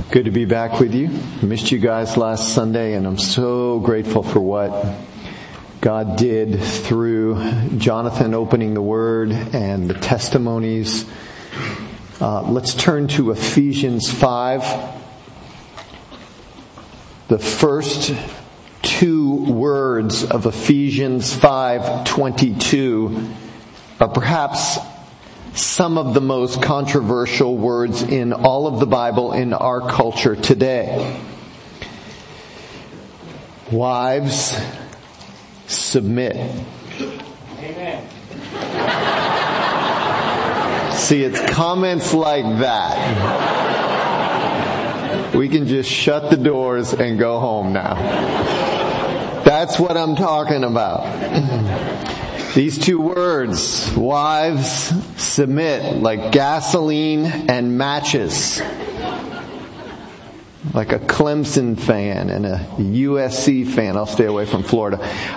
Good to be back with you. Missed you guys last Sunday, and I'm so grateful for what God did through Jonathan opening the Word and the testimonies. Let's turn to Ephesians 5. The first two words of Ephesians 5:22 are perhaps some of the most controversial words in all of the Bible in our culture today. Wives, submit. Amen. See, it's comments like that. We can just shut the doors and go home now. That's what I'm talking about. These two words, wives, submit, like gasoline and matches. Like a Clemson fan and a USC fan. I'll stay away from Florida.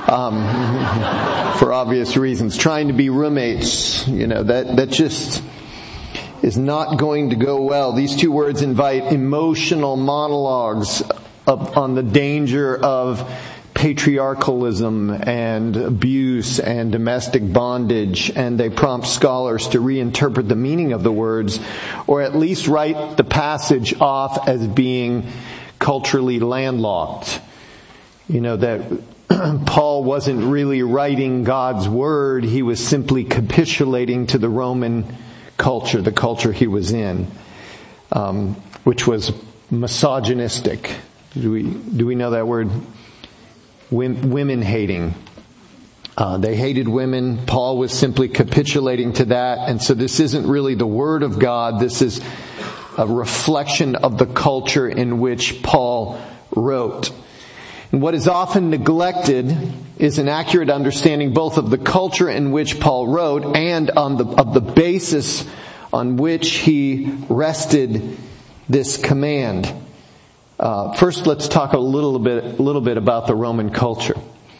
For obvious reasons. Trying to be roommates, that just is not going to go well. These two words invite emotional monologues on the danger of patriarchalism and abuse and domestic bondage, and they prompt scholars to reinterpret the meaning of the words, or at least write the passage off as being culturally landlocked. That Paul wasn't really writing God's word, he was simply capitulating to the Roman culture, the culture he was in, which was misogynistic. Do we know that word? Women hating. They hated women. Paul was simply capitulating to that. And so this isn't really the Word of God. This is a reflection of the culture in which Paul wrote. And what is often neglected is an accurate understanding both of the culture in which Paul wrote and of the basis on which he rested this command. First, let's talk a little bit about the Roman culture.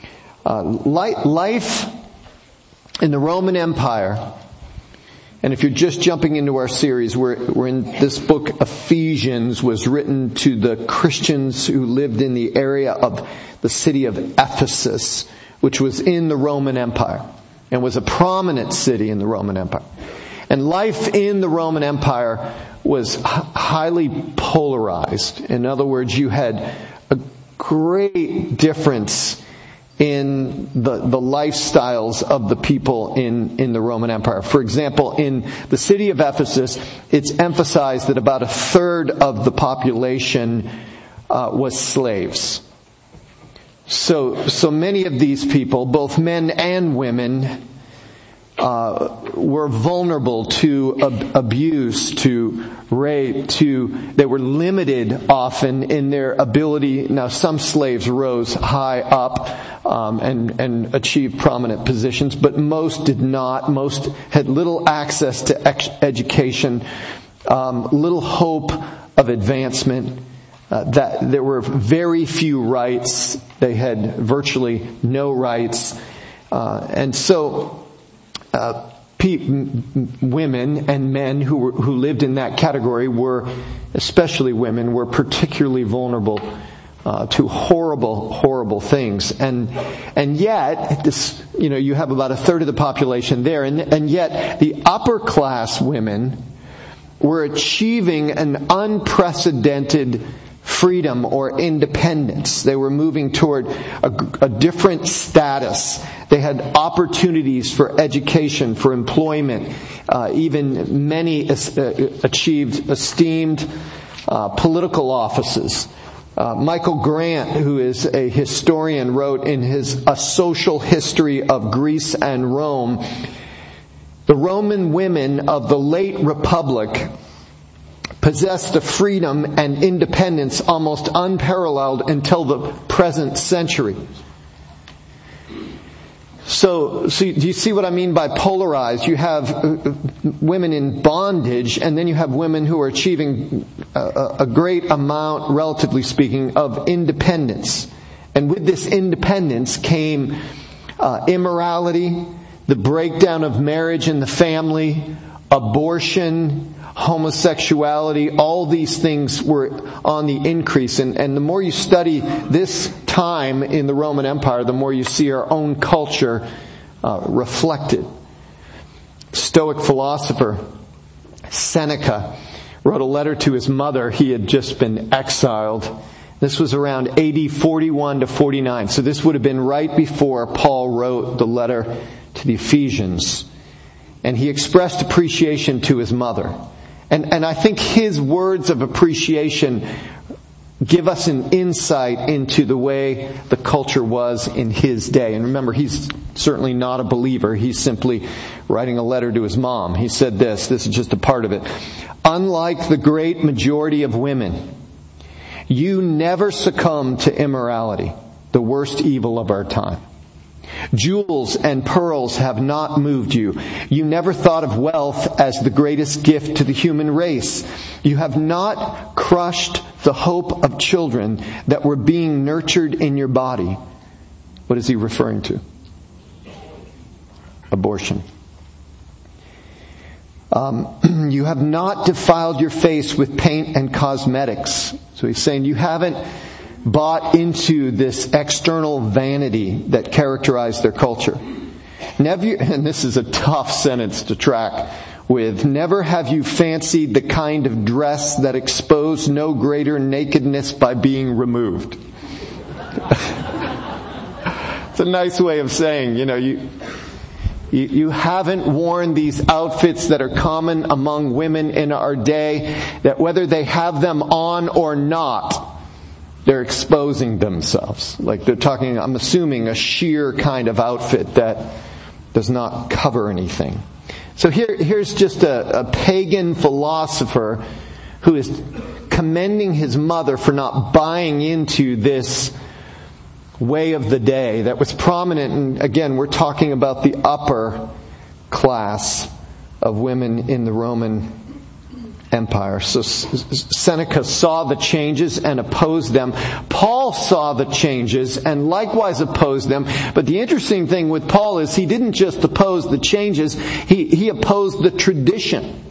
Life in the Roman Empire, and if you're just jumping into our series, we're in this book. Ephesians was written to the Christians who lived in the area of the city of Ephesus, which was in the Roman Empire and was a prominent city in the Roman Empire. And life in the Roman Empire was highly polarized. In other words, you had a great difference in the lifestyles of the people in the Roman Empire. For example, in the city of Ephesus, it's emphasized that about a third of the population was slaves. So many of these people, both men and women, were vulnerable to abuse, to rape, they were limited often in their ability. Now, some slaves rose high up and achieved prominent positions, but most did not. Most had little access to education, little hope of advancement. That there were very few rights. They had virtually no rights, and so. Women and men who lived in that category especially women, were particularly vulnerable to horrible things. And yet, you have about a third of the population there, and yet the upper class women were achieving an unprecedented freedom or independence. They were moving toward a different status. They had opportunities for education, for employment. Even many achieved esteemed political offices. Michael Grant, who is a historian, wrote in A Social History of Greece and Rome, the Roman women of the late Republic possessed a freedom and independence almost unparalleled until the present century. So do you see what I mean by polarized? You have women in bondage, and then you have women who are achieving a great amount, relatively speaking, of independence. And with this independence came immorality, the breakdown of marriage and the family, abortion, homosexuality, all these things were on the increase. And the more you study this time in the Roman Empire, the more you see our own culture reflected. Stoic philosopher Seneca wrote a letter to his mother. He had just been exiled. This was around AD 41 to 49. So this would have been right before Paul wrote the letter to the Ephesians. And he expressed appreciation to his mother. And I think his words of appreciation give us an insight into the way the culture was in his day. And remember, he's certainly not a believer. He's simply writing a letter to his mom. He said this is just a part of it. Unlike the great majority of women, you never succumb to immorality, the worst evil of our time. Jewels and pearls have not moved you. You never thought of wealth as the greatest gift to the human race. You have not crushed the hope of children that were being nurtured in your body. What is he referring to? Abortion. You have not defiled your face with paint and cosmetics. So he's saying you haven't bought into this external vanity that characterized their culture. Never, and this is a tough sentence to track with, never have you fancied the kind of dress that exposed no greater nakedness by being removed. It's a nice way of saying, you haven't worn these outfits that are common among women in our day, that whether they have them on or not, they're exposing themselves. Like they're talking, I'm assuming, a sheer kind of outfit that does not cover anything. So here's just a pagan philosopher who is commending his mother for not buying into this way of the day that was prominent. And again, we're talking about the upper class of women in the Roman Empire. So Seneca saw the changes and opposed them. Paul saw the changes and likewise opposed them. But the interesting thing with Paul is he didn't just oppose the changes, he opposed the tradition.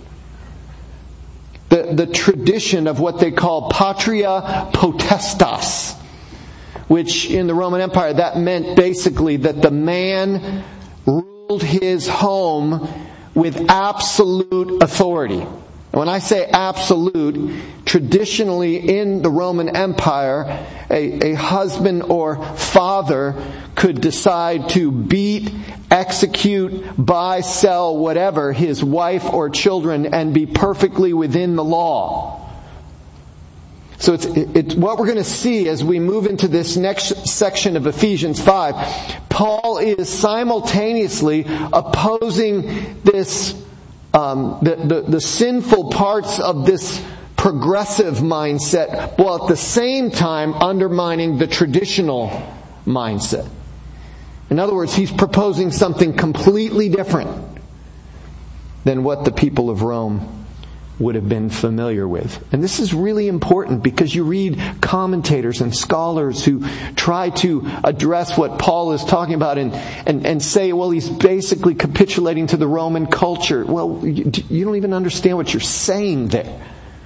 The tradition of what they call patria potestas, which in the Roman Empire that meant basically that the man ruled his home with absolute authority. And when I say absolute, traditionally in the Roman Empire, a husband or father could decide to beat, execute, buy, sell, whatever, his wife or children and be perfectly within the law. So it's what we're going to see as we move into this next section of Ephesians 5. Paul is simultaneously opposing this the sinful parts of this progressive mindset, while at the same time undermining the traditional mindset. In other words, he's proposing something completely different than what the people of Rome would have been familiar with. And this is really important because you read commentators and scholars who try to address what Paul is talking about and say, well, he's basically capitulating to the Roman culture. Well, you don't even understand what you're saying there.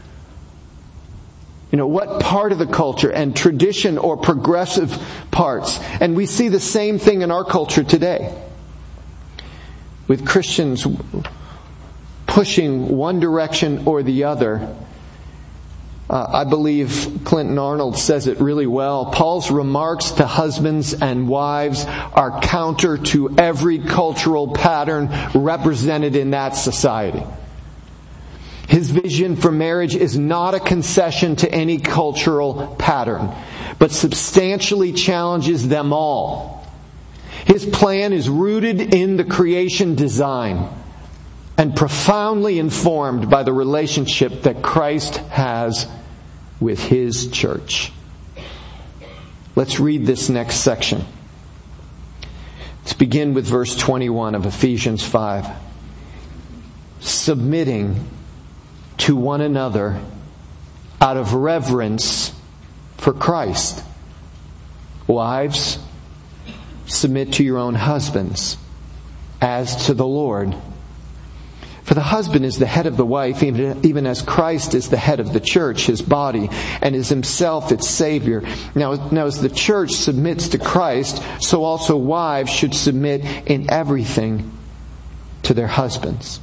What part of the culture and tradition or progressive parts? And we see the same thing in our culture today, with Christians pushing one direction or the other. I believe Clinton Arnold says it really well. Paul's remarks to husbands and wives are counter to every cultural pattern represented in that society. His vision for marriage is not a concession to any cultural pattern, but substantially challenges them all. His plan is rooted in the creation design and profoundly informed by the relationship that Christ has with His church. Let's read this next section. Let's begin with verse 21 of Ephesians 5. Submitting to one another out of reverence for Christ. Wives, submit to your own husbands as to the Lord. For For the husband is the head of the wife, even as Christ is the head of the church, his body, and is himself its Savior. Now as the church submits to Christ, so also wives should submit in everything to their husbands.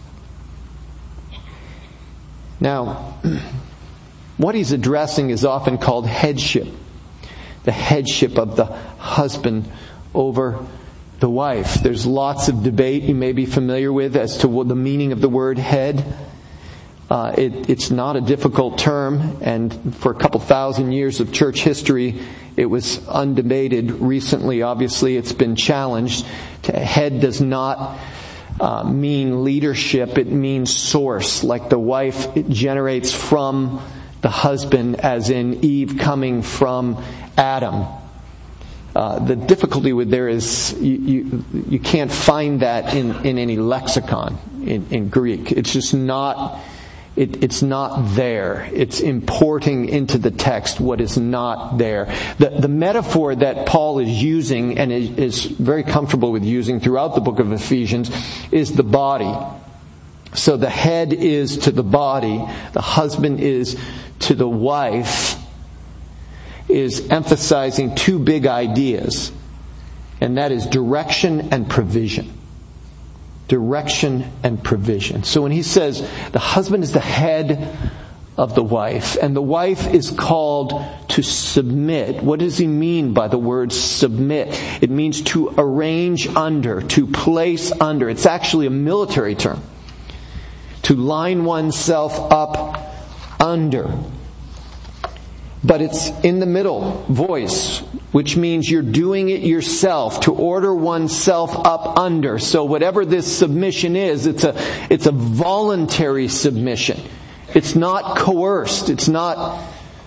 Now, what he's addressing is often called headship. The headship of the husband over the wife. There's lots of debate you may be familiar with as to what the meaning of the word head. It's not a difficult term, and for a couple thousand years of church history, it was undebated. Recently, obviously, it's been challenged. Head does not mean leadership, it means source. Like the wife, it generates from the husband, as in Eve coming from Adam. The difficulty with there is you can't find that in any lexicon in Greek. It's just not. It's not there. It's importing into the text what is not there. The metaphor that Paul is using and is very comfortable with using throughout the book of Ephesians is the body. So the head is to the body, the husband is to the wife, is emphasizing two big ideas, and that is direction and provision. Direction and provision. So when he says the husband is the head of the wife, and the wife is called to submit, what does he mean by the word submit? It means to arrange under, to place under. It's actually a military term. To line oneself up under. But it's in the middle voice, which means you're doing it yourself, to order oneself up under. So whatever this submission is, it's a voluntary submission. It's not coerced. It's not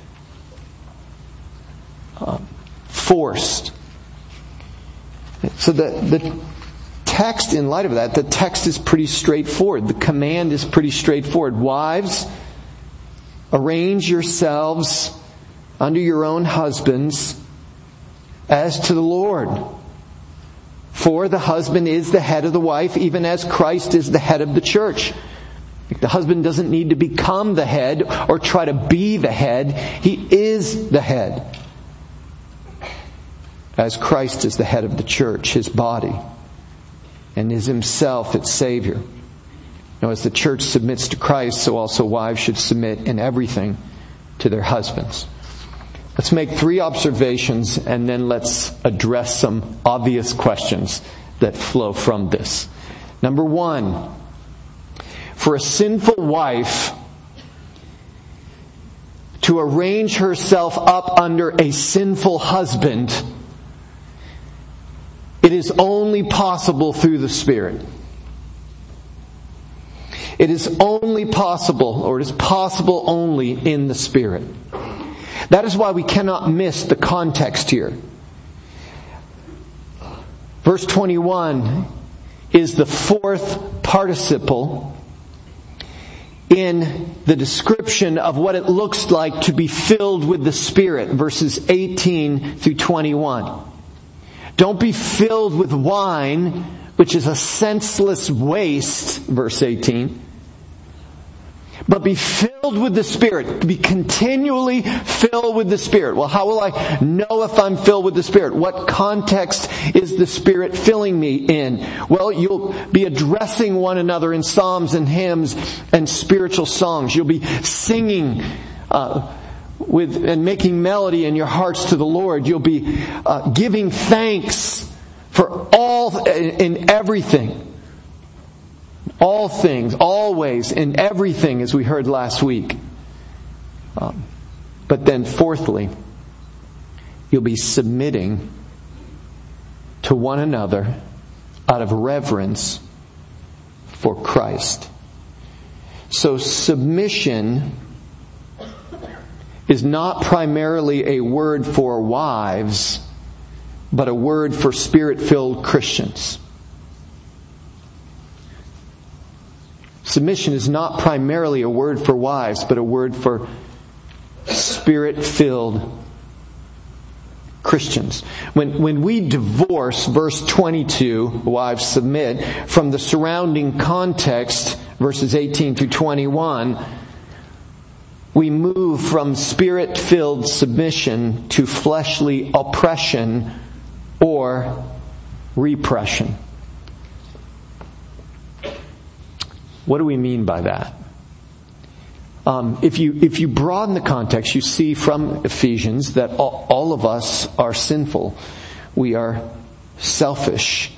forced. So the text, in light of that, the text is pretty straightforward. The command is pretty straightforward. Wives, arrange yourselves under your own husbands as to the Lord. For the husband is the head of the wife, even as Christ is the head of the church. The husband doesn't need to become the head or try to be the head. He is the head. As Christ is the head of the church, his body, and is himself its Savior. Now, as the church submits to Christ, so also wives should submit in everything to their husbands. Let's make 3 observations and then let's address some obvious questions that flow from this. Number 1, for a sinful wife to arrange herself up under a sinful husband, it is only possible through the Spirit. It is only possible, or it is possible only in the Spirit. That is why we cannot miss the context here. Verse 21 is the 4th participle in the description of what it looks like to be filled with the Spirit, verses 18 through 21. Don't be filled with wine, which is a senseless waste, verse 18. But be filled with the Spirit. Be continually filled with the Spirit. Well, how will I know if I'm filled with the Spirit? What context is the Spirit filling me in? Well, you'll be addressing one another in psalms and hymns and spiritual songs. You'll be singing and making melody in your hearts to the Lord. You'll be giving thanks for all in everything. All things, always, in everything, as we heard last week. But then fourthly, you'll be submitting to one another out of reverence for Christ. So submission is not primarily a word for wives, but a word for Spirit-filled Christians. Submission is not primarily a word for wives, but a word for Spirit-filled Christians. When we divorce verse 22, wives submit, from the surrounding context verses 18 through 21, we move from Spirit-filled submission to fleshly oppression or repression. What do we mean by that? If you broaden the context, you see from Ephesians that all of us are sinful. We are selfish.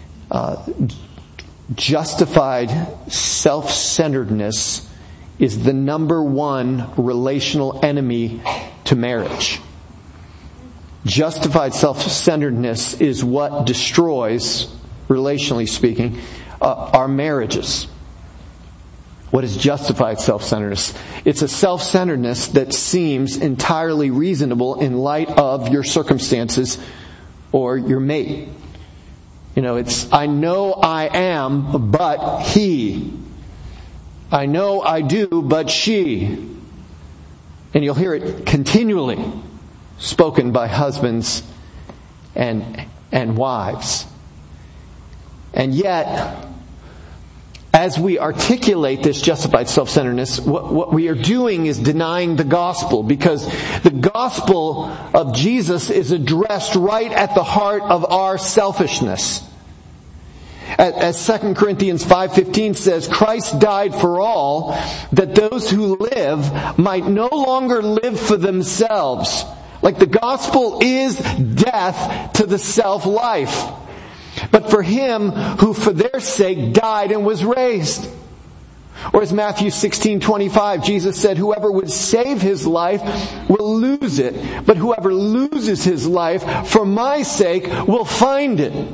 Justified self-centeredness is the number one relational enemy to marriage. Justified self-centeredness is what destroys, relationally speaking, our marriages. What is justified self-centeredness? It's a self-centeredness that seems entirely reasonable in light of your circumstances or your mate. It's, I know I am, but he. I know I do, but she. And you'll hear it continually spoken by husbands and wives. And yet, as we articulate this justified self-centeredness, what we are doing is denying the gospel, because the gospel of Jesus is addressed right at the heart of our selfishness. As 2 Corinthians 5:15 says, Christ died for all, that those who live might no longer live for themselves. Like the gospel is death to the self-life. But for him who for their sake died and was raised. Or as Matthew 16:25, Jesus said, whoever would save his life will lose it. But whoever loses his life for my sake will find it.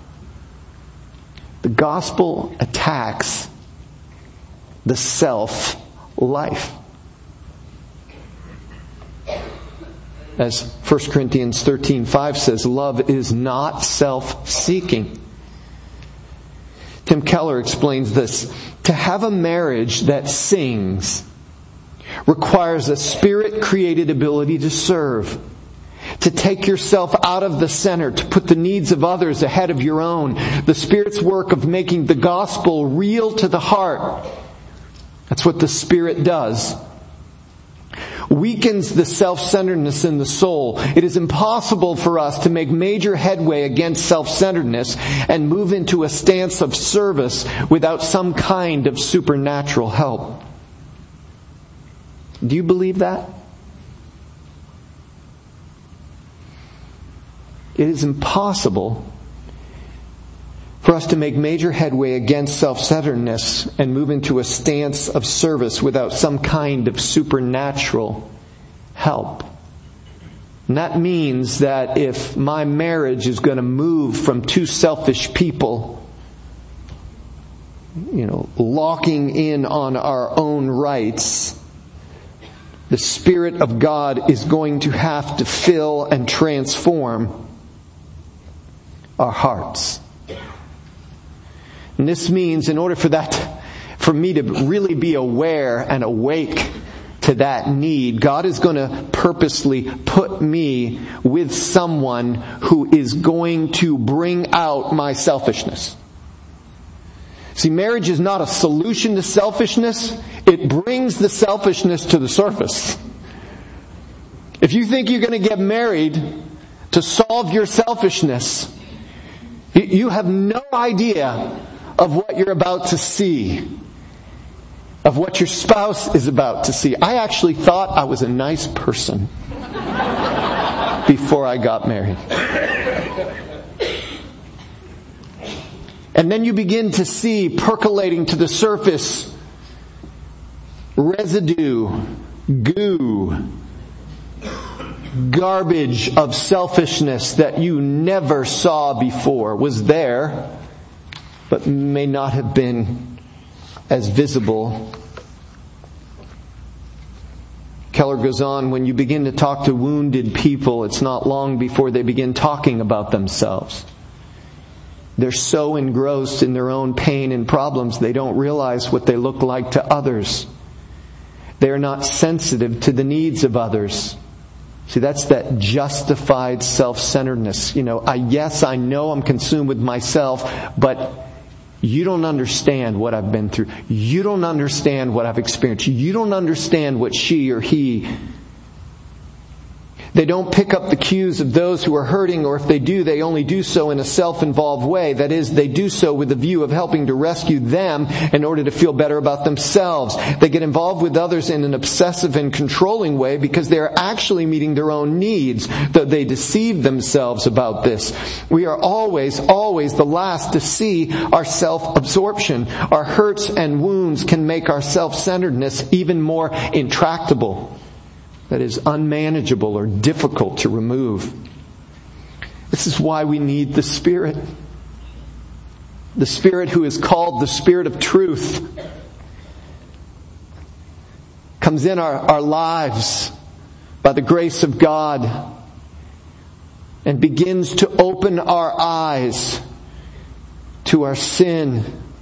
The gospel attacks the self-life. As 1 Corinthians 13:5 says, love is not self-seeking. Tim Keller explains this. To have a marriage that sings requires a spirit-created ability to serve, to take yourself out of the center, to put the needs of others ahead of your own. The Spirit's work of making the gospel real to the heart. That's what the Spirit does. Weakens the self-centeredness in the soul. It is impossible for us to make major headway against self-centeredness and move into a stance of service without some kind of supernatural help. Do you believe that? It is impossible for us to make major headway against self-centeredness and move into a stance of service without some kind of supernatural help. And that means that if my marriage is going to move from two selfish people, locking in on our own rights, the Spirit of God is going to have to fill and transform our hearts. And this means, in order for me to really be aware and awake to that need, God is going to purposely put me with someone who is going to bring out my selfishness. See, marriage is not a solution to selfishness. It brings the selfishness to the surface. If you think you're going to get married to solve your selfishness, you have no idea of what you're about to see, of what your spouse is about to see. I actually thought I was a nice person before I got married. And then you begin to see percolating to the surface residue, goo, garbage of selfishness that you never saw before. Was there, but may not have been as visible. Keller goes on, when you begin to talk to wounded people, it's not long before they begin talking about themselves. They're so engrossed in their own pain and problems, they don't realize what they look like to others. They're not sensitive to the needs of others. See, that's that justified self-centeredness. Yes, I know I'm consumed with myself, but You don't understand what I've been through. You don't understand what I've experienced. You don't understand what she or he. They don't pick up the cues of those who are hurting, or if they do, they only do so in a self-involved way. That is, they do so with the view of helping to rescue them in order to feel better about themselves. They get involved with others in an obsessive and controlling way because they are actually meeting their own needs, though they deceive themselves about this. We are always the last to see our self-absorption. Our hurts and wounds can make our self-centeredness even more intractable. That is unmanageable or difficult to remove. This is why we need the Spirit. The Spirit who is called the Spirit of truth comes in our lives by the grace of God and begins to open our eyes to our sin,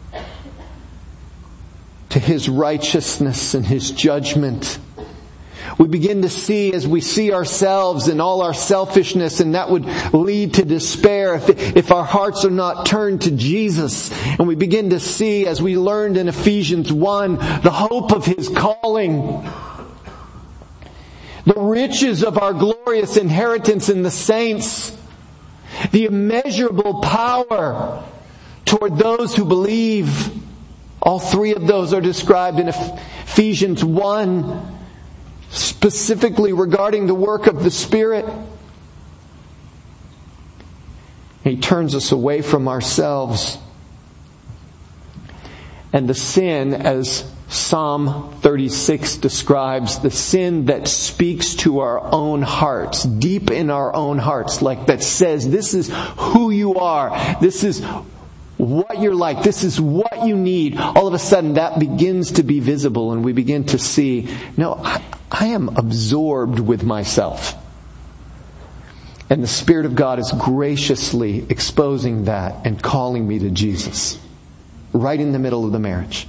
to His righteousness and His judgment. We begin to see as we see ourselves and all our selfishness, and that would lead to despair if our hearts are not turned to Jesus. And we begin to see, as we learned in Ephesians 1, the hope of His calling, the riches of our glorious inheritance in the saints, the immeasurable power toward those who believe. All three of those are described in Ephesians 1. Specifically regarding the work of the Spirit. He turns us away from ourselves. And the sin, as Psalm 36 describes, the sin that speaks to our own hearts, deep in our own hearts, like that says, this is who you are, this is what you're like, this is what you need. All of a sudden that begins to be visible, and we begin to see, no, I am absorbed with myself. And the Spirit of God is graciously exposing that and calling me to Jesus. Right in the middle of the marriage.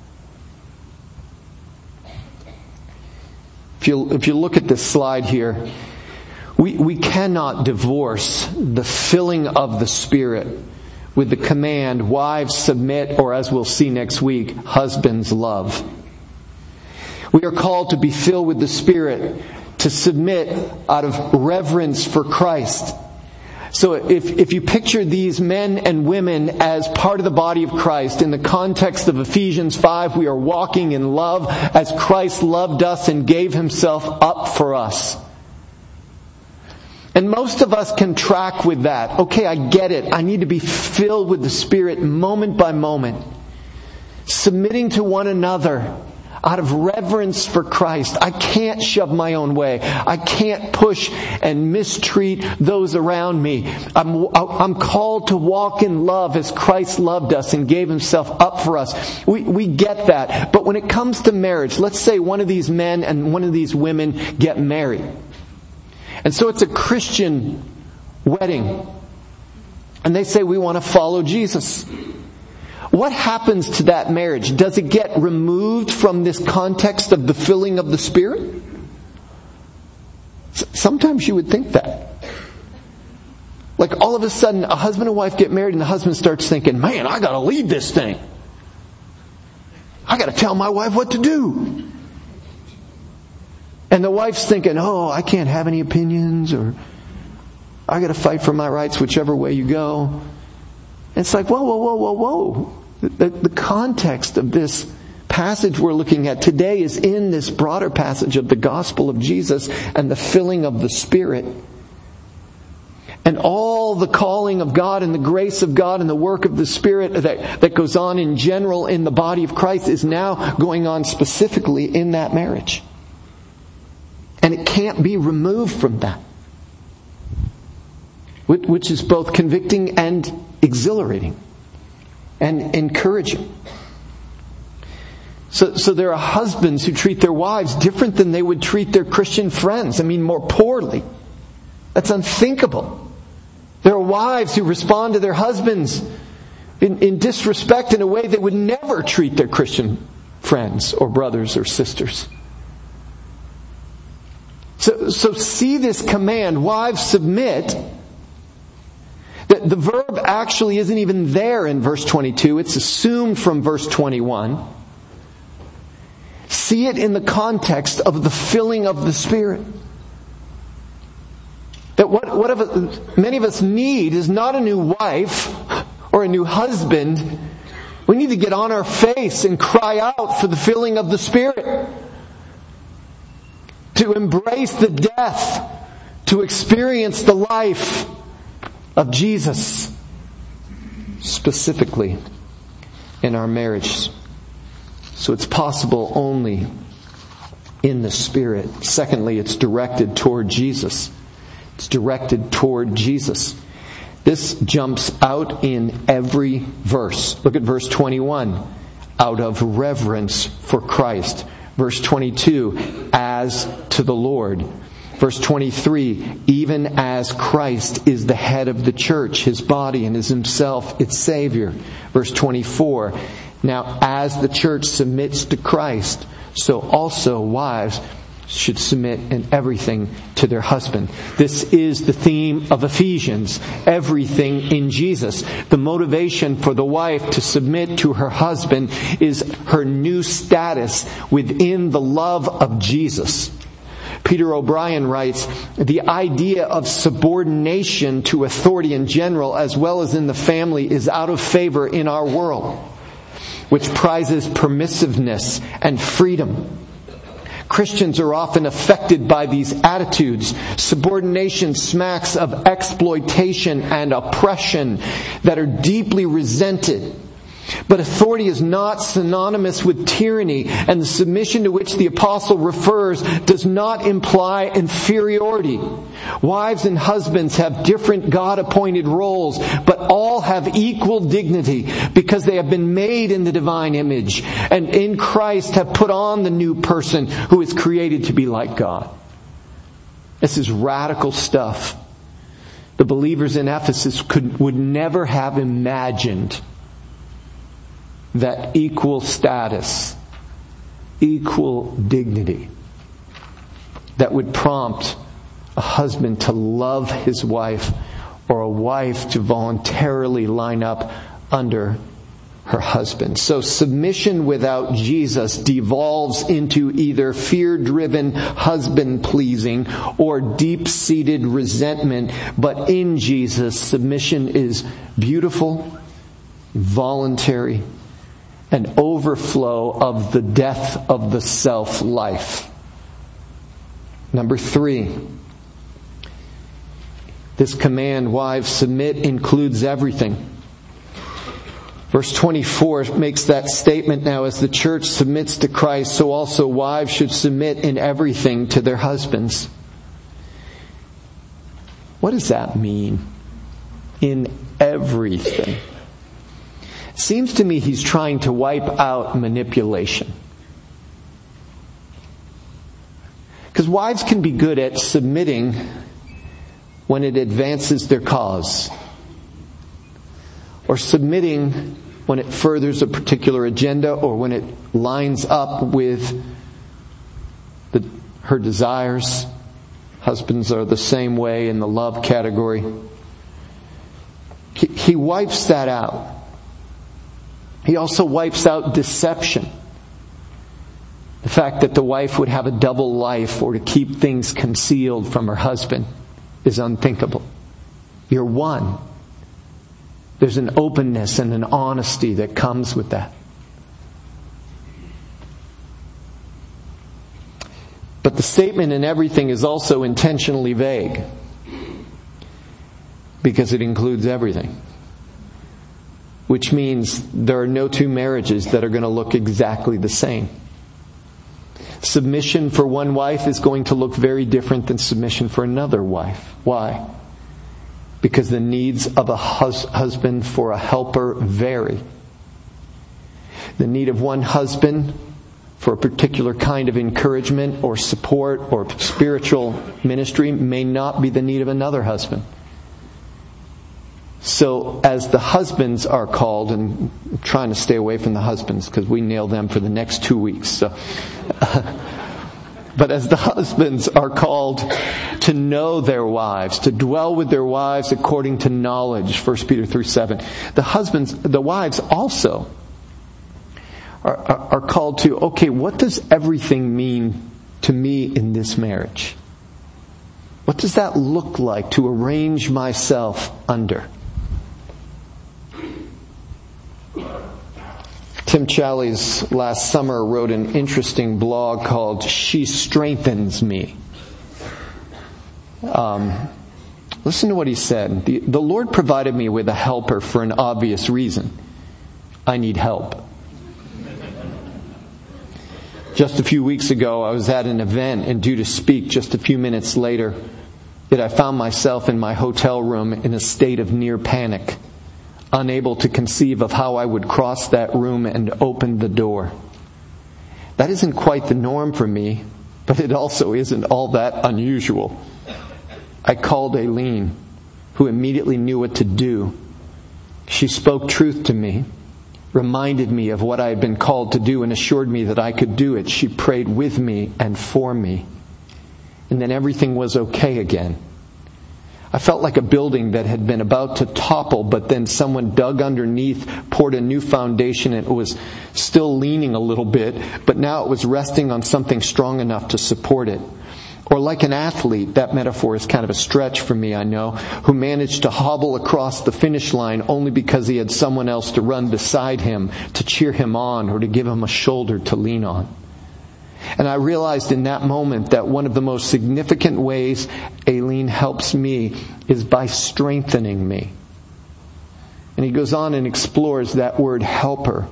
If you look at this slide here, we cannot divorce the filling of the Spirit with the command, wives submit, or as we'll see next week, husbands love. We are called to be filled with the Spirit, to submit out of reverence for Christ. So if you picture these men and women as part of the body of Christ, in the context of Ephesians 5, we are walking in love as Christ loved us and gave Himself up for us. And most of us can track with that. Okay, I get it. I need to be filled with the Spirit moment by moment. Submitting to one another out of reverence for Christ. I can't shove my own way. I can't push and mistreat those around me. I'm called to walk in love as Christ loved us and gave Himself up for us. We get that. But when it comes to marriage, let's say one of these men and one of these women get married. And so it's a Christian wedding. And they say, we want to follow Jesus. What happens to that marriage? Does it get removed from this context of the filling of the Spirit? Sometimes you would think that. Like all of a sudden, a husband and wife get married and the husband starts thinking, man, I got to lead this thing. I got to tell my wife what to do. And the wife's thinking, oh, I can't have any opinions, or I got to fight for my rights whichever way you go. And it's like, whoa. The context of this passage we're looking at today is in this broader passage of the gospel of Jesus and the filling of the Spirit. And all the calling of God and the grace of God and the work of the Spirit that goes on in general in the body of Christ is now going on specifically in that marriage. And it can't be removed from that. Which is both convicting and exhilarating and encouraging. So there are husbands who treat their wives different than they would treat their Christian friends. I mean, more poorly. That's unthinkable. There are wives who respond to their husbands in disrespect in a way they would never treat their Christian friends or brothers or sisters. So see this command, wives submit, the verb actually isn't even there in verse 22. It's assumed from verse 21. See it in the context of the filling of the Spirit. That what many of us need is not a new wife or a new husband. We need to get on our face and cry out for the filling of the Spirit. To embrace the death, to experience the life of Jesus, specifically in our marriages. So it's possible only in the Spirit. Secondly, it's directed toward Jesus. It's directed toward Jesus. This jumps out in every verse. Look at verse 21. Out of reverence for Christ. Verse 22. As to the Lord. Verse 23. Even as Christ is the head of the church, His body, and is Himself its Savior. Verse 24. Now as the church submits to Christ, so also wives should submit in everything to their husband. This is the theme of Ephesians. Everything in Jesus. The motivation for the wife to submit to her husband is her new status within the love of Jesus. Peter O'Brien writes, the idea of subordination to authority in general as well as in the family is out of favor in our world, which prizes permissiveness and freedom. Christians are often affected by these attitudes. Subordination smacks of exploitation and oppression that are deeply resented. But authority is not synonymous with tyranny, and the submission to which the apostle refers does not imply inferiority. Wives and husbands have different God-appointed roles, but all have equal dignity because they have been made in the divine image and in Christ have put on the new person who is created to be like God. This is radical stuff. The believers in Ephesus would never have imagined that equal status, equal dignity that would prompt a husband to love his wife or a wife to voluntarily line up under her husband. So submission without Jesus devolves into either fear-driven husband-pleasing or deep-seated resentment. But in Jesus, submission is beautiful, voluntary, an overflow of the death of the self-life. Number 3. This command, wives, submit, includes everything. Verse 24 makes that statement now, as the church submits to Christ, so also wives should submit in everything to their husbands. What does that mean? In everything. Seems to me he's trying to wipe out manipulation. Because wives can be good at submitting when it advances their cause, or submitting when it furthers a particular agenda, or when it lines up with her desires. Husbands are the same way in the love category. He wipes that out. He also wipes out deception. The fact that the wife would have a double life or to keep things concealed from her husband is unthinkable. You're one. There's an openness and an honesty that comes with that. But the statement in everything is also intentionally vague, because it includes everything. Which means there are no two marriages that are going to look exactly the same. Submission for one wife is going to look very different than submission for another wife. Why? Because the needs of a husband for a helper vary. The need of one husband for a particular kind of encouragement or support or spiritual ministry may not be the need of another husband. So as the husbands are called, and I'm trying to stay away from the husbands because we nail them for the next 2 weeks. So But as the husbands are called to know their wives, to dwell with their wives according to knowledge, 1 Peter 3:7, the wives also are called to, okay, what does everything mean to me in this marriage? What does that look like to arrange myself under? Tim Challies last summer wrote an interesting blog called She Strengthens Me. Listen to what he said. The Lord provided me with a helper for an obvious reason. I need help. Just a few weeks ago, I was at an event and due to speak just a few minutes later, yet I found myself in my hotel room in a state of near panic, unable to conceive of how I would cross that room and open the door. That isn't quite the norm for me, but it also isn't all that unusual. I called Aileen, who immediately knew what to do. She spoke truth to me, reminded me of what I had been called to do, and assured me that I could do it. She prayed with me and for me. And then everything was okay again. I felt like a building that had been about to topple, but then someone dug underneath, poured a new foundation, and it was still leaning a little bit, but now it was resting on something strong enough to support it. Or like an athlete, that metaphor is kind of a stretch for me, I know, who managed to hobble across the finish line only because he had someone else to run beside him, to cheer him on, or to give him a shoulder to lean on. And I realized in that moment that one of the most significant ways Aileen helps me is by strengthening me. And he goes on and explores that word helper.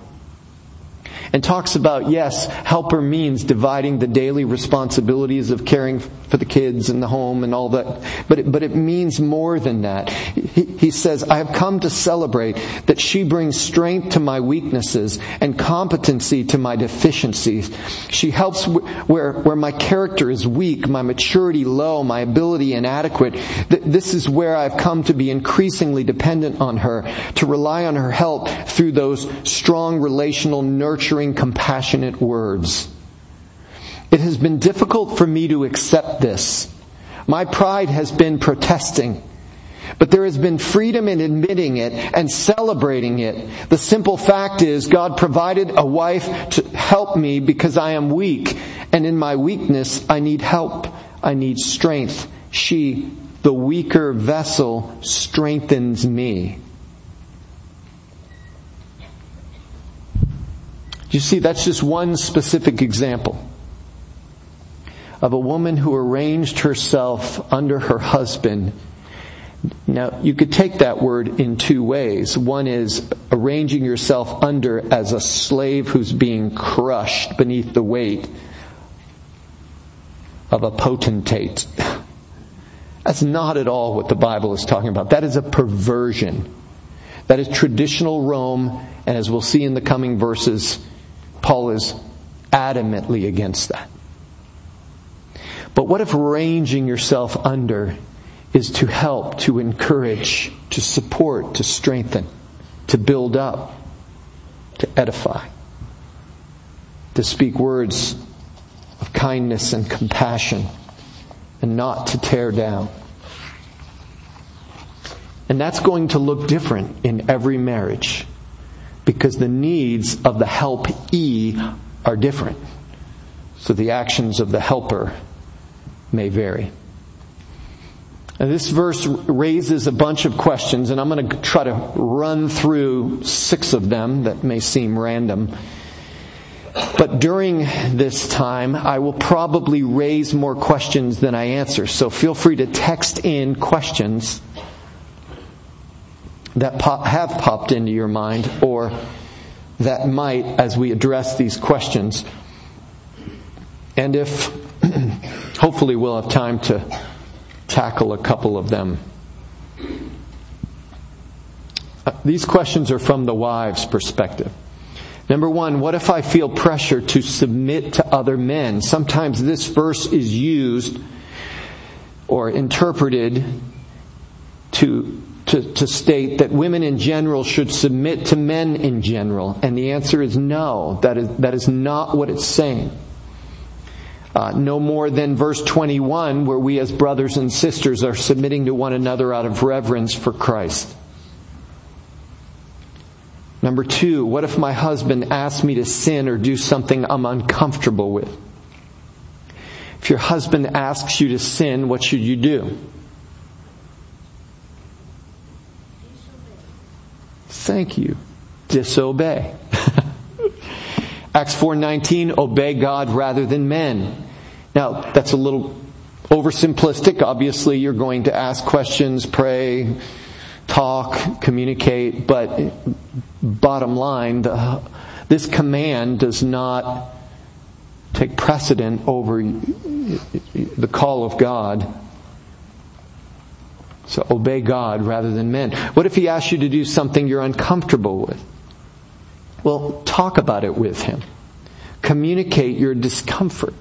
And talks about, yes, helper means dividing the daily responsibilities of caring for the kids and the home and all that. But it means more than that. He says, I have come to celebrate that she brings strength to my weaknesses and competency to my deficiencies. She helps where my character is weak, my maturity low, my ability inadequate. This is where I've come to be increasingly dependent on her, to rely on her help through those strong relational, nurturing, compassionate words. It has been difficult for me to accept this. My pride has been protesting. But there has been freedom in admitting it and celebrating it. The simple fact is, God provided a wife to help me because I am weak. And in my weakness, I need help. I need strength. She, the weaker vessel, strengthens me. You see, that's just one specific example of a woman who arranged herself under her husband. Now, you could take that word in two ways. One is arranging yourself under as a slave who's being crushed beneath the weight of a potentate. That's not at all what the Bible is talking about. That is a perversion. That is traditional Rome, and as we'll see in the coming verses, Paul is adamantly against that. But what if arranging yourself under is to help, to encourage, to support, to strengthen, to build up, to edify, to speak words of kindness and compassion, and not to tear down? And that's going to look different in every marriage, because the needs of the helpee are different. So the actions of the helper may vary. Now, this verse raises a bunch of questions, and I'm going to try to run through 6 of them that may seem random. But during this time, I will probably raise more questions than I answer. So feel free to text in questions that have popped into your mind, or that might as we address these questions. And if, hopefully we'll have time to tackle a couple of them. These questions are from the wives' perspective. Number 1, what if I feel pressure to submit to other men? Sometimes this verse is used or interpreted to state that women in general should submit to men in general. And the answer is no. That is not what it's saying. No more than verse 21, where we as brothers and sisters are submitting to one another out of reverence for Christ. Number 2, what if my husband asks me to sin or do something I'm uncomfortable with? If your husband asks you to sin, what should you do? Thank you. Disobey. Acts 4:19, obey God rather than men. Now, that's a little oversimplistic. Obviously, you're going to ask questions, pray, talk, communicate, but bottom line, this command does not take precedent over the call of God. So obey God rather than men. What if he asks you to do something you're uncomfortable with? Well, talk about it with him. Communicate your discomfort.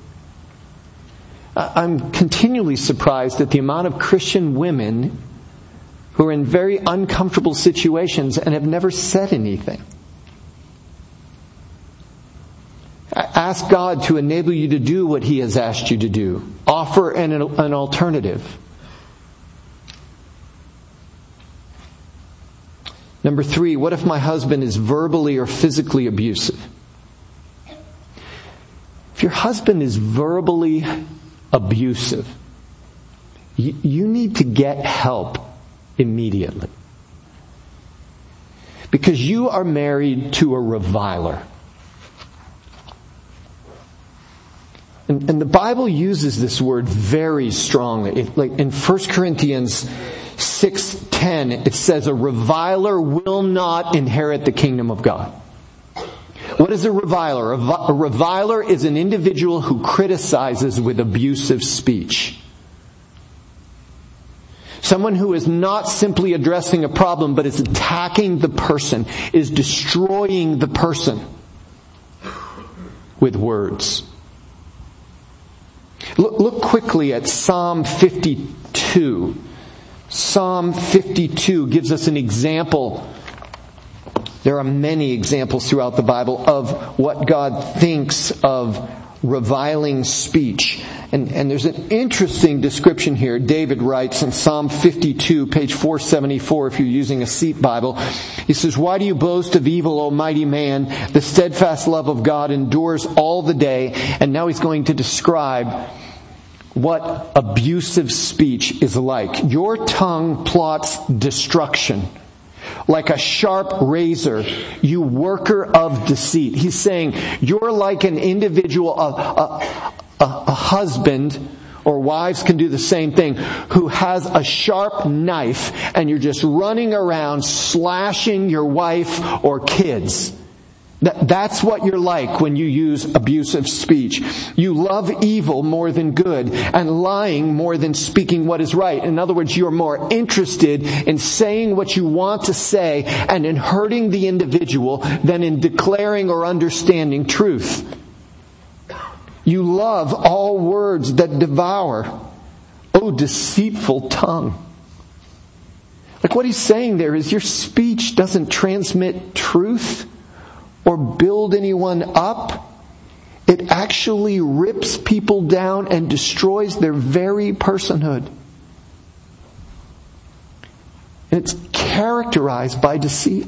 I'm continually surprised at the amount of Christian women who are in very uncomfortable situations and have never said anything. Ask God to enable you to do what he has asked you to do. Offer an alternative. Number 3, what if my husband is verbally or physically abusive? If your husband is verbally abusive, you need to get help immediately. Because you are married to a reviler. And the Bible uses this word very strongly. Like in 1 Corinthians 6:10, it says, a reviler will not inherit the kingdom of God. What is a reviler? A reviler is an individual who criticizes with abusive speech. Someone who is not simply addressing a problem, but is attacking the person, is destroying the person with words. Look quickly at Psalm 52. Psalm 52 gives us an example. There are many examples throughout the Bible of what God thinks of reviling speech. And there's an interesting description here. David writes in Psalm 52, page 474, if you're using a seat Bible. He says, why do you boast of evil, O mighty man? The steadfast love of God endures all the day. And now he's going to describe what abusive speech is like. Your tongue plots destruction. Like a sharp razor, you worker of deceit. He's saying you're like an individual, a husband, or wives can do the same thing, who has a sharp knife and you're just running around slashing your wife or kids. That's what you're like when you use abusive speech. You love evil more than good and lying more than speaking what is right. In other words, you're more interested in saying what you want to say and in hurting the individual than in declaring or understanding truth. You love all words that devour. Oh, deceitful tongue. Like what he's saying there is your speech doesn't transmit truth or build anyone up. It actually rips people down and destroys their very personhood. And it's characterized by deceit.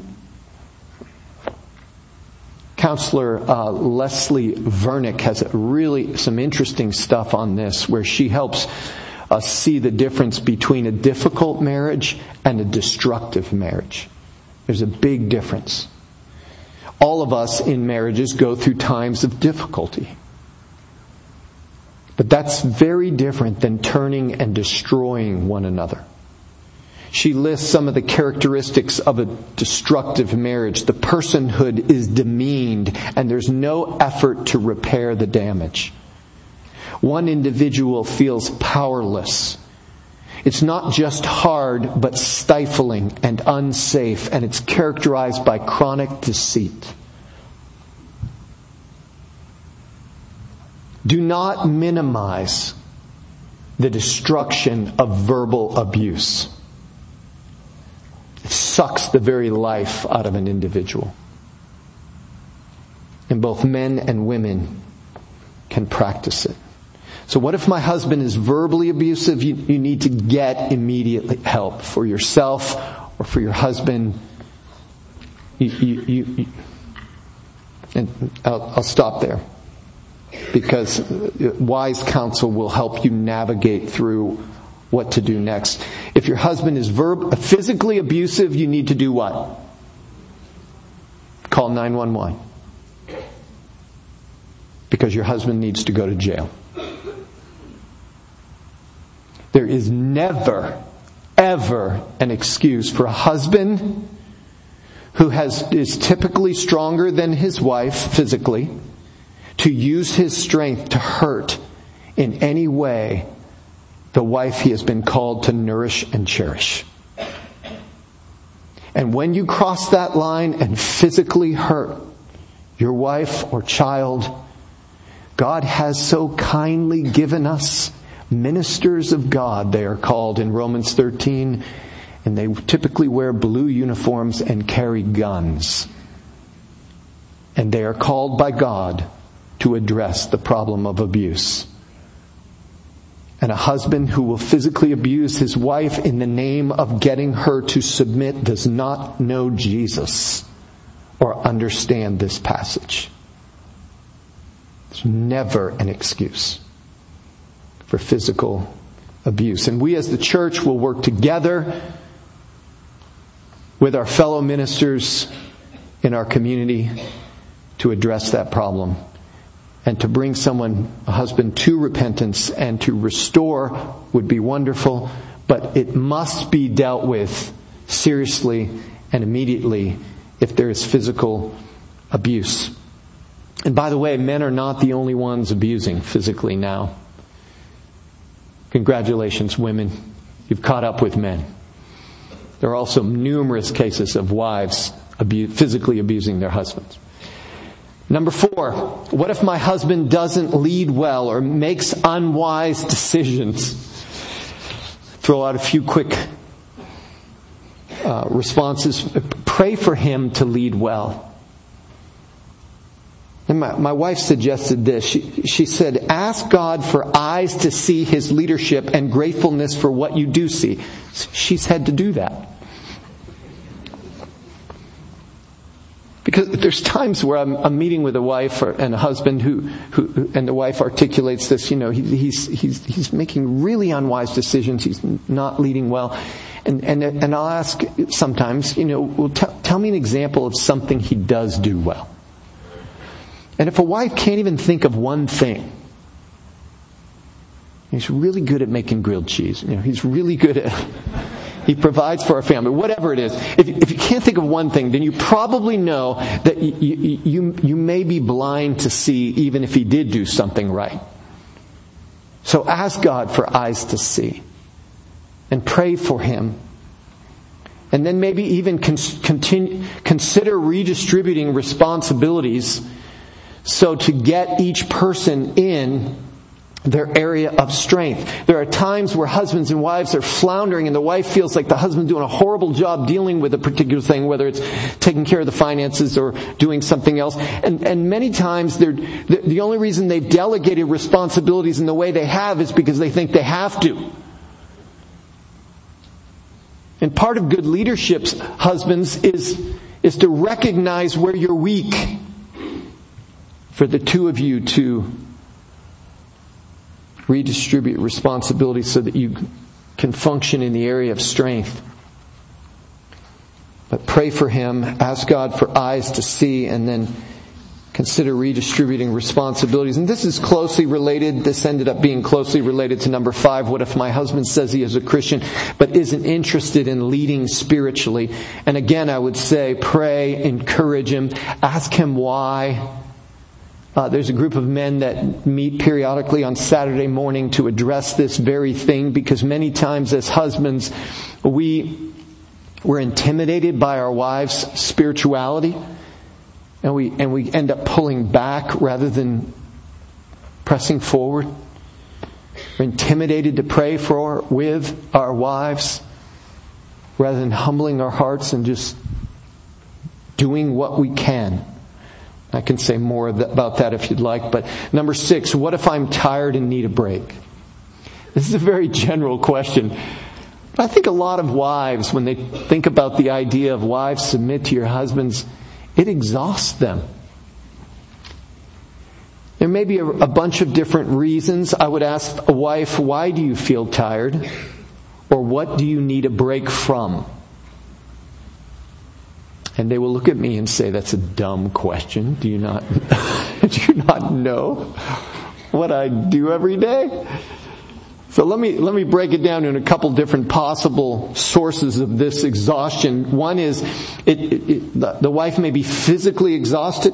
Counselor Leslie Vernick has really some interesting stuff on this, where she helps us see the difference between a difficult marriage and a destructive marriage. There's a big difference. All of us in marriages go through times of difficulty. But that's very different than turning and destroying one another. She lists some of the characteristics of a destructive marriage. The personhood is demeaned and there's no effort to repair the damage. One individual feels powerless. It's not just hard, but stifling and unsafe, and it's characterized by chronic deceit. Do not minimize the destruction of verbal abuse. It sucks the very life out of an individual. And both men and women can practice it. So what if my husband is verbally abusive? You need to get immediate help for yourself or for your husband. And I'll stop there, because wise counsel will help you navigate through what to do next. If your husband is physically abusive, you need to do what? Call 911. Because your husband needs to go to jail. There is never, ever an excuse for a husband who is typically stronger than his wife physically to use his strength to hurt in any way the wife he has been called to nourish and cherish. And when you cross that line and physically hurt your wife or child, God has so kindly given us ministers of God, they are called in Romans 13, and they typically wear blue uniforms and carry guns. And they are called by God to address the problem of abuse. And a husband who will physically abuse his wife in the name of getting her to submit does not know Jesus or understand this passage. There's never an excuse for physical abuse. And we as the church will work together with our fellow ministers in our community to address that problem and to bring a husband to repentance and to restore would be wonderful, but it must be dealt with seriously and immediately if there is physical abuse. And by the way, men are not the only ones abusing physically now. Congratulations, women. You've caught up with men. There are also numerous cases of wives physically abusing their husbands. Number 4, what if my husband doesn't lead well or makes unwise decisions? Throw out a few quick responses. Pray for him to lead well. And my wife suggested this. She said, ask God for eyes to see his leadership and gratefulness for what you do see. She's had to do that. Because there's times where I'm meeting with a wife and a husband who and the wife articulates this, he's making really unwise decisions. He's not leading well. And I'll ask sometimes, well, tell me an example of something he does do well. And if a wife can't even think of one thing, he's really good at making grilled cheese. He's really good at, he provides for our family, whatever it is. If you can't think of one thing, then you probably know that you may be blind to see even if he did do something right. So ask God for eyes to see. And pray for him. And then maybe even consider redistributing responsibilities so to get each person in their area of strength. There are times where husbands and wives are floundering and the wife feels like the husband's doing a horrible job dealing with a particular thing, whether it's taking care of the finances or doing something else. And many times the only reason they've delegated responsibilities in the way they have is because they think they have to. And part of good leadership, husbands, is to recognize where you're weak for the two of you to redistribute responsibilities so that you can function in the area of strength. But pray for him, ask God for eyes to see, and then consider redistributing responsibilities. And this is closely related. This ended up being closely related to number 5. What if my husband says he is a Christian but isn't interested in leading spiritually? And again, I would say pray, encourage him, ask him why. There's a group of men that meet periodically on Saturday morning to address this very thing, because many times as husbands, we're intimidated by our wives' spirituality, and we end up pulling back rather than pressing forward. We're intimidated to pray with our wives rather than humbling our hearts and just doing what we can I can say more about that if you'd like. But number 6, what if I'm tired and need a break? This is a very general question. I think a lot of wives, when they think about the idea of wives submit to your husbands, it exhausts them. There may be a bunch of different reasons. I would ask a wife, why do you feel tired? Or what do you need a break from? And they will look at me and say, that's a dumb question. Do you not know what I do every day? So let me break it down in a couple different possible sources of this exhaustion. One is the wife may be physically exhausted.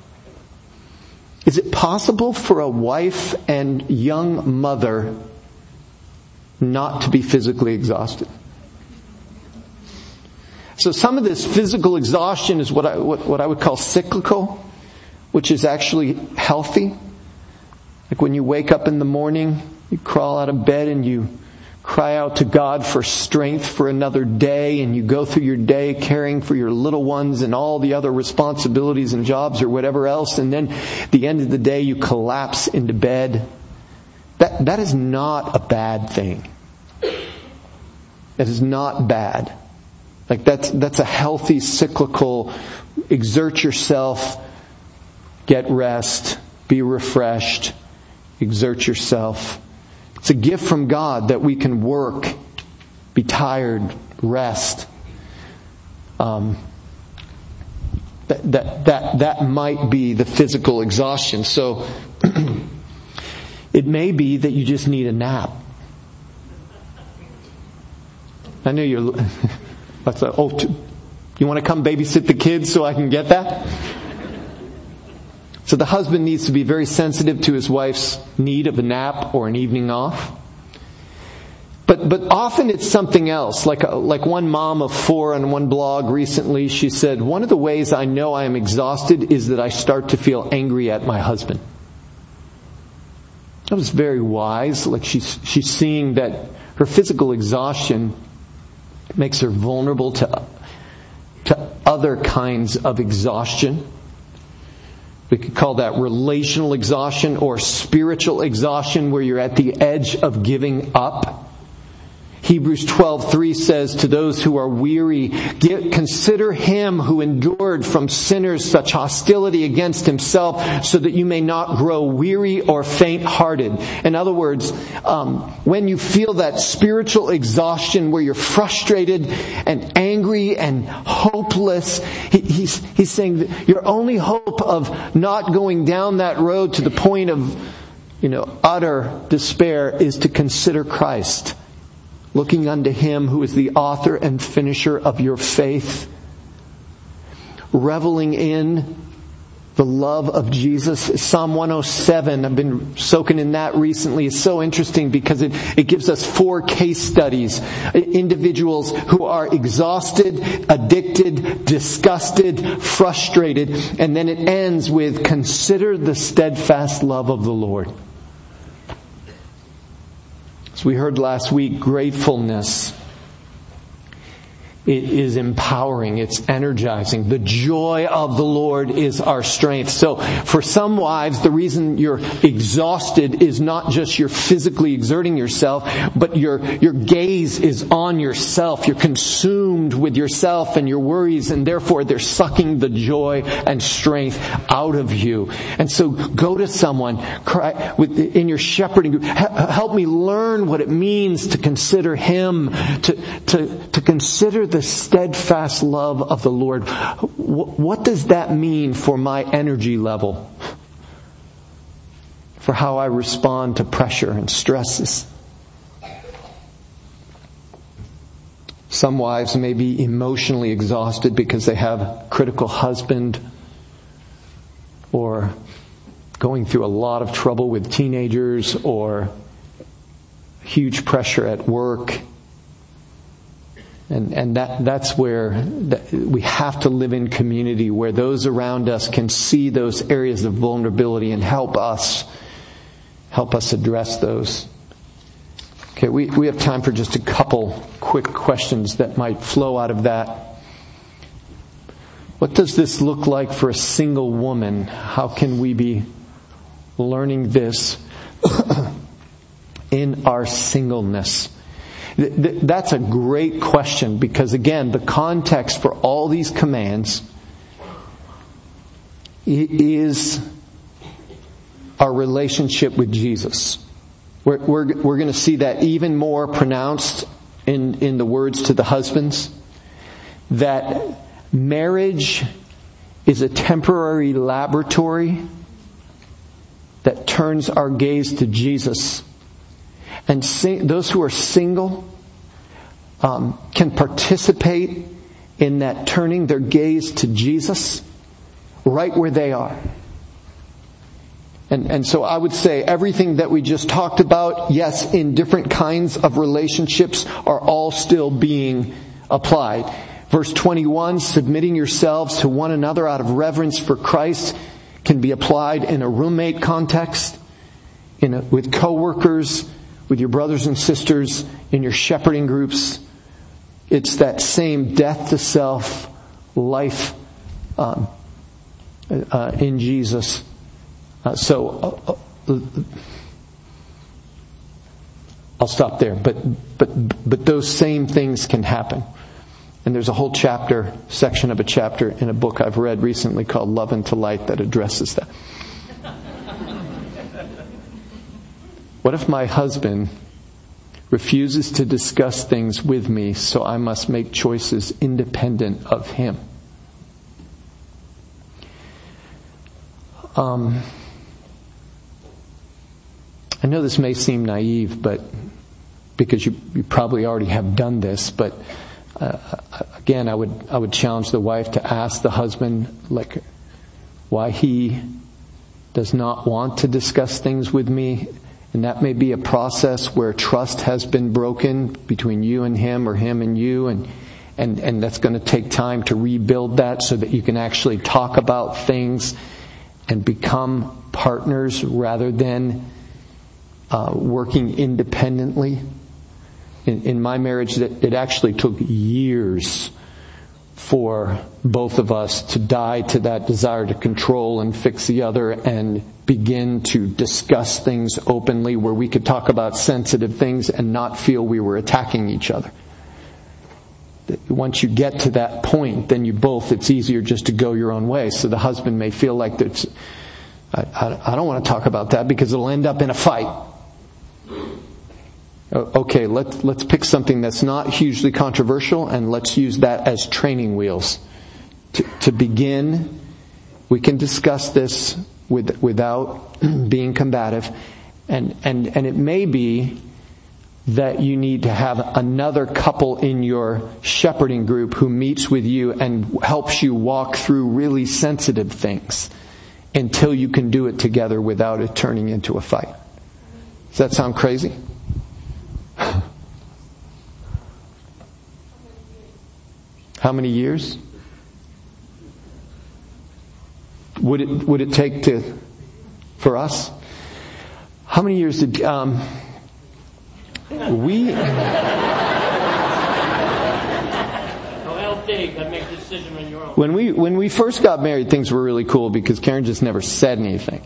Is it possible for a wife and young mother not to be physically exhausted? So some of this physical exhaustion is what I would call cyclical, which is actually healthy. Like when you wake up in the morning, you crawl out of bed and you cry out to God for strength for another day, and you go through your day caring for your little ones and all the other responsibilities and jobs or whatever else, and then at the end of the day you collapse into bed. That is not a bad thing. That is not bad. Like that's a healthy cyclical, exert yourself, get rest, be refreshed, exert yourself. It's a gift from God that we can work, be tired, rest. That might be the physical exhaustion. So it may be that you just need a nap. I know you're. You want to come babysit the kids so I can get that? So the husband needs to be very sensitive to his wife's need of a nap or an evening off. But often it's something else. Like one mom of 4 on one blog recently, she said, one of the ways I know I am exhausted is that I start to feel angry at my husband. That was very wise. Like she's seeing that her physical exhaustion makes her vulnerable to other kinds of exhaustion. We could call that relational exhaustion or spiritual exhaustion, where you're at the edge of giving up. Hebrews 12:3 says to those who are weary, consider him who endured from sinners such hostility against himself, so that you may not grow weary or faint-hearted. In other words, when you feel that spiritual exhaustion where you're frustrated and angry and hopeless, he's saying that your only hope of not going down that road to the point of, utter despair is to consider Christ. Looking unto him who is the author and finisher of your faith. Reveling in the love of Jesus. Psalm 107, I've been soaking in that recently. It's so interesting because it gives us 4 case studies. Individuals who are exhausted, addicted, disgusted, frustrated. And then it ends with, consider the steadfast love of the Lord. As we heard last week, gratefulness, it is empowering, it's energizing. The joy of the Lord is our strength. So for some wives, the reason you're exhausted is not just you're physically exerting yourself, but your gaze is on yourself. You're consumed with yourself and your worries, and therefore they're sucking the joy and strength out of you. And so go to someone, cry in your shepherding group, help me learn what it means to consider him, to consider the steadfast love of the Lord. What does that mean for my energy level? For how I respond to pressure and stresses? Some wives may be emotionally exhausted because they have a critical husband, or going through a lot of trouble with teenagers, or huge pressure at work. And that's where we have to live in community where those around us can see those areas of vulnerability and help us address those. Okay, we have time for just a couple quick questions that might flow out of that. What does this look like for a single woman? How can we be learning this in our singleness? That's a great question, because again, the context for all these commands is our relationship with Jesus. We're going to see that even more pronounced in the words to the husbands, that marriage is a temporary laboratory that turns our gaze to Jesus. And those who are single can participate in that turning their gaze to Jesus right where they are. And so I would say everything that we just talked about, yes, in different kinds of relationships, are all still being applied. Verse 21, submitting yourselves to one another out of reverence for Christ, can be applied in a roommate context, with coworkers, with your brothers and sisters, in your shepherding groups. It's that same death to self, life in Jesus. So I'll stop there. But those same things can happen. And there's a whole section of a chapter in a book I've read recently called Love Unto Light that addresses that. What if my husband refuses to discuss things with me, so I must make choices independent of him? I know this may seem naive, but because you probably already have done this, but again, I would challenge the wife to ask the husband, why he does not want to discuss things with me. And that may be a process where trust has been broken between you and him, or him and you, and that's going to take time to rebuild that so that you can actually talk about things and become partners rather than working independently. In my marriage, it actually took years for both of us to die to that desire to control and fix the other and begin to discuss things openly where we could talk about sensitive things and not feel we were attacking each other. Once you get to that point, then it's easier just to go your own way. So the husband may feel like I don't want to talk about that because it'll end up in a fight. Okay, let's pick something that's not hugely controversial and let's use that as training wheels. To begin, we can discuss this without being combative. And it may be that you need to have another couple in your shepherding group who meets with you and helps you walk through really sensitive things until you can do it together without it turning into a fight. Does that sound crazy? How many years would it take for us? How many years did we? When we first got married, things were really cool because Karen just never said anything.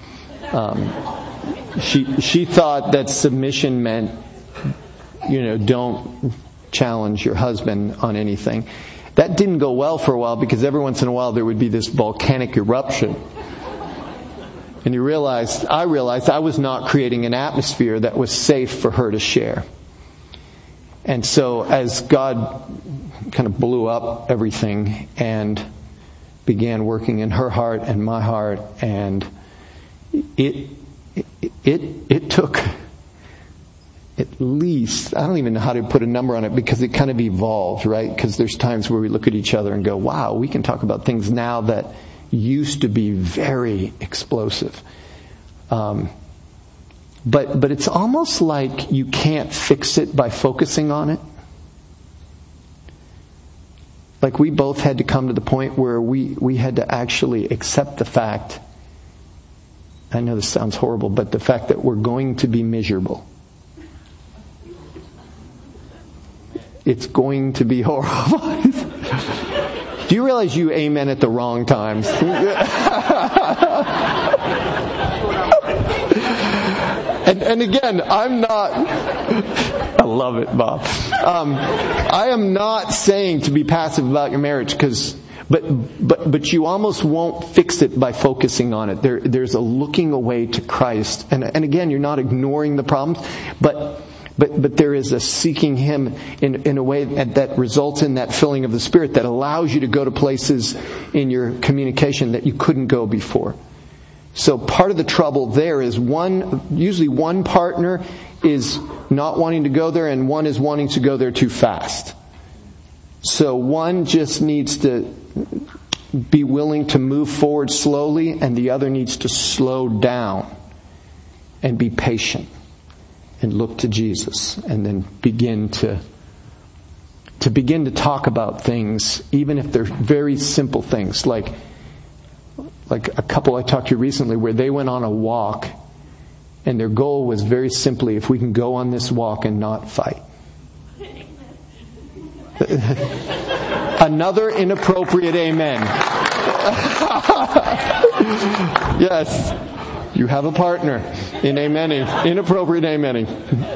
She thought that submission meant, don't challenge your husband on anything. That didn't go well for a while because every once in a while there would be this volcanic eruption. And I realized I was not creating an atmosphere that was safe for her to share. And so as God kind of blew up everything and began working in her heart and my heart, and it took at least, I don't even know how to put a number on it because it kind of evolved, right? Because there's times where we look at each other and go, wow, we can talk about things now that used to be very explosive. But it's almost like you can't fix it by focusing on it. Like we both had to come to the point where we had to actually accept the fact, I know this sounds horrible, but the fact that we're going to be miserable. It's going to be horrible. Do you realize you amen at the wrong times? And again, I love it, Bob. I am not saying to be passive about your marriage, but you almost won't fix it by focusing on it. There's a looking away to Christ. And again, you're not ignoring the problems, but there is a seeking Him in a way that results in that filling of the Spirit that allows you to go to places in your communication that you couldn't go before. So part of the trouble there is usually one partner is not wanting to go there and one is wanting to go there too fast. So one just needs to be willing to move forward slowly and the other needs to slow down and be patient and look to Jesus and then begin to talk about things, even if they're very simple things, like a couple I talked to recently where they went on a walk and their goal was very simply, if we can go on this walk and not fight. Another inappropriate amen. Yes, you have a partner in amening, inappropriate amening.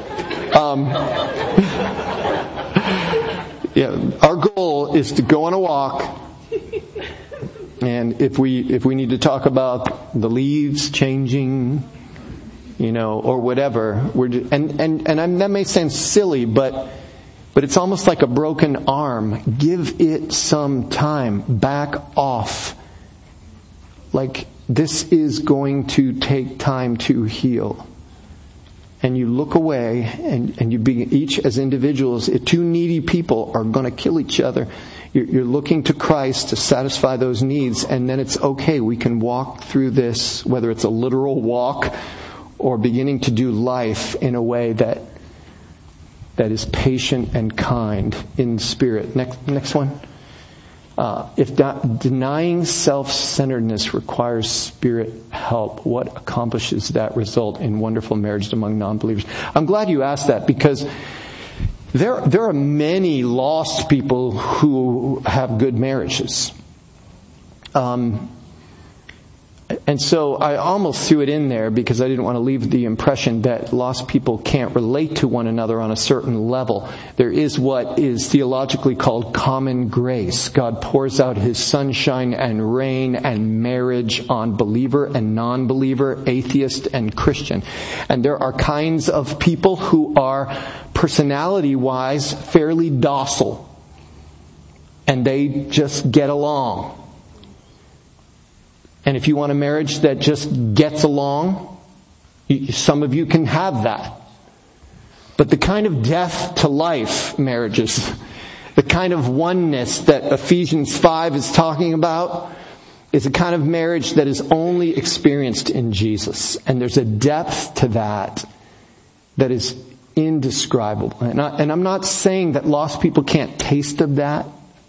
Our goal is to go on a walk. And if we need to talk about the leaves changing, or whatever, that may sound silly, but it's almost like a broken arm. Give it some time. Back off. Like this is going to take time to heal. And you look away, and you begin, each as individuals, two needy people are going to kill each other. You're looking to Christ to satisfy those needs, and then it's okay. We can walk through this, whether it's a literal walk or beginning to do life in a way that is patient and kind in spirit. Next one. If denying self-centeredness requires spirit help, what accomplishes that result in wonderful marriage among non-believers? I'm glad you asked that, because there are many lost people who have good marriages. And so I almost threw it in there because I didn't want to leave the impression that lost people can't relate to one another on a certain level. There is what is theologically called common grace. God pours out His sunshine and rain and marriage on believer and non-believer, atheist and Christian. And there are kinds of people who are personality-wise fairly docile. And they just get along. And if you want a marriage that just gets along, some of you can have that. But the kind of death to life marriages, the kind of oneness that Ephesians 5 is talking about, is a kind of marriage that is only experienced in Jesus. And there's a depth to that is indescribable. And I'm not saying that lost people can't taste of that,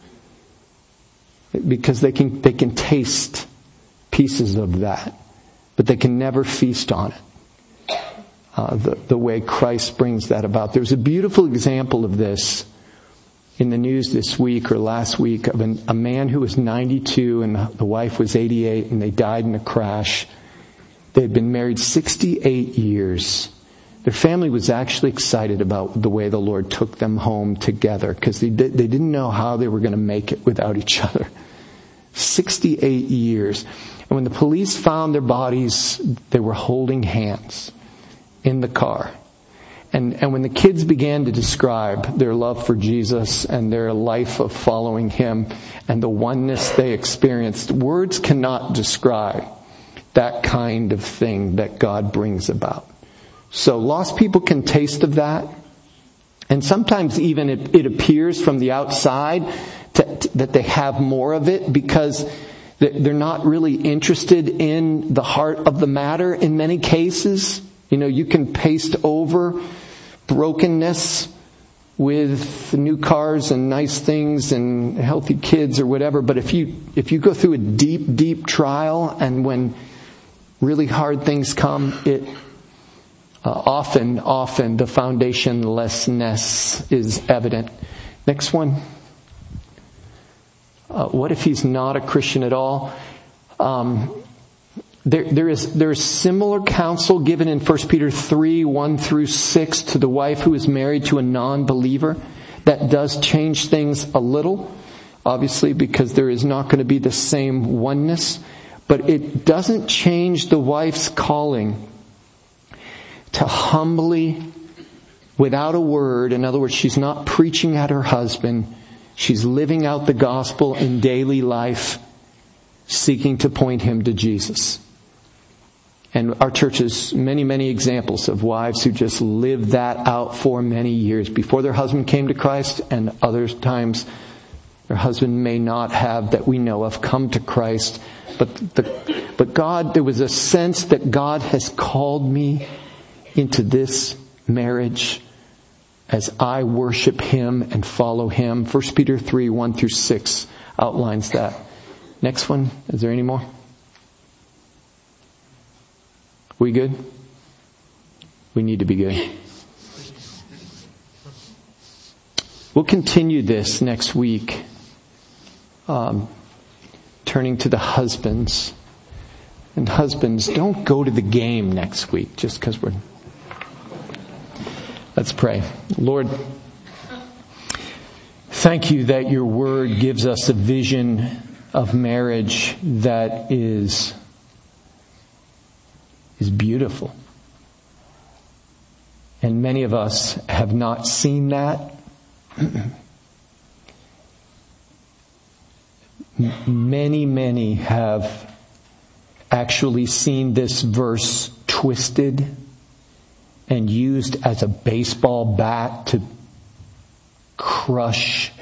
because they can taste pieces of that, but they can never feast on it. The way Christ brings that about. There's a beautiful example of this in the news this week or last week of a man who was 92 and the wife was 88 and they died in a crash. They'd been married 68 years. Their family was actually excited about the way the Lord took them home together, because they didn't know how they were going to make it without each other. 68 years. And when the police found their bodies, they were holding hands in the car. And when the kids began to describe their love for Jesus and their life of following Him and the oneness they experienced, words cannot describe that kind of thing that God brings about. So lost people can taste of that. And sometimes even it appears from the outside that they have more of it, because they're not really interested in the heart of the matter in many cases. You can paste over brokenness with new cars and nice things and healthy kids or whatever. But if you go through a deep, deep trial, and when really hard things come, it often the foundationlessness is evident. Next one. What if he's not a Christian at all? There is similar counsel given in 1 Peter 3, 1 through 6 to the wife who is married to a non-believer. That does change things a little, obviously, because there is not going to be the same oneness. But it doesn't change the wife's calling to humbly, without a word, in other words, she's not preaching at her husband, she's living out the gospel in daily life, seeking to point him to Jesus. And our church has many, many examples of wives who just lived that out for many years before their husband came to Christ, and other times their husband may not have, that we know of, come to Christ. But God, there was a sense that God has called me into this marriage as I worship him and follow him. 1 Peter 3, 1 through 6 outlines that. Next one. Is there any more? We good? We need to be good. We'll continue this next week. Turning to the husbands. And husbands, don't go to the game next week just because we're... Let's pray. Lord, thank you that your word gives us a vision of marriage that is beautiful. And many of us have not seen that. Many have actually seen this verse twisted and used as a baseball bat to crush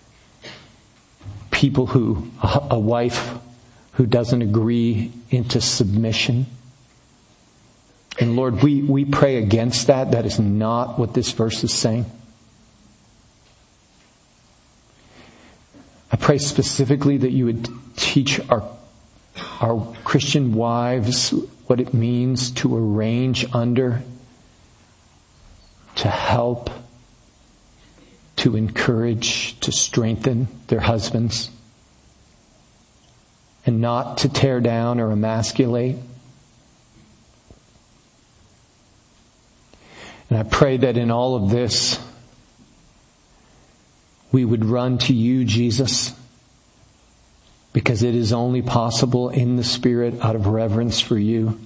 people a wife who doesn't agree, into submission. And Lord, we pray against that. That is not what this verse is saying. I pray specifically that you would teach our Christian wives what it means to arrange under, to help, to encourage, to strengthen their husbands, and not to tear down or emasculate. And I pray that in all of this, we would run to you, Jesus, because it is only possible in the Spirit out of reverence for you.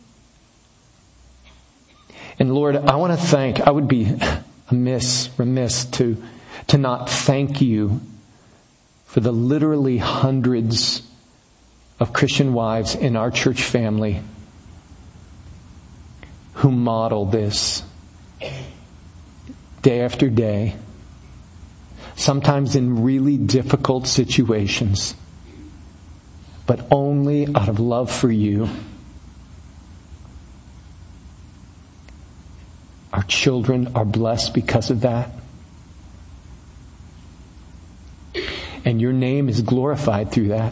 And Lord, I want to I would be remiss to not thank you for the literally hundreds of Christian wives in our church family who model this day after day, sometimes in really difficult situations, but only out of love for you. Our children are blessed because of that. And your name is glorified through that.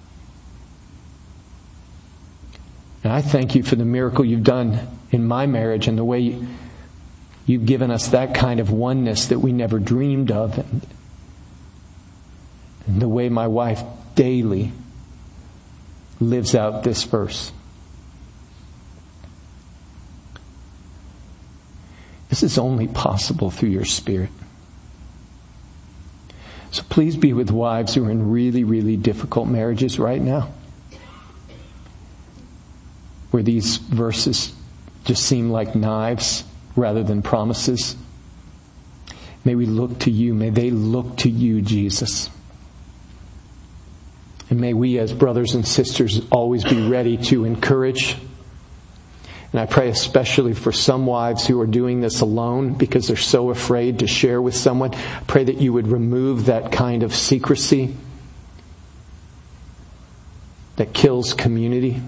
And I thank you for the miracle you've done in my marriage and the way you've given us that kind of oneness that we never dreamed of. And the way my wife daily lives out this verse. This is only possible through your Spirit. So please be with wives who are in really, really difficult marriages right now, where these verses just seem like knives rather than promises. May we look to you. May they look to you, Jesus. And may we as brothers and sisters always be ready to encourage. And I pray especially for some wives who are doing this alone because they're so afraid to share with someone. I pray that you would remove that kind of secrecy that kills community.